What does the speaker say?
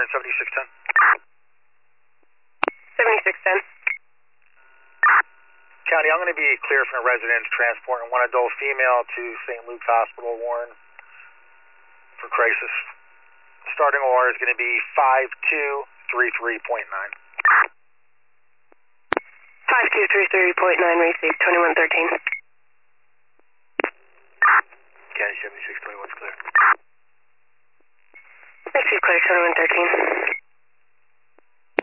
7610. 7610. County, I'm going to be clear from a residence transporting one adult female to St. Luke's Hospital, Warren, for crisis. Starting OR is going to be 5233.9. 5233.9, received, 2113. County 7621's clear. Received, clear, 2113.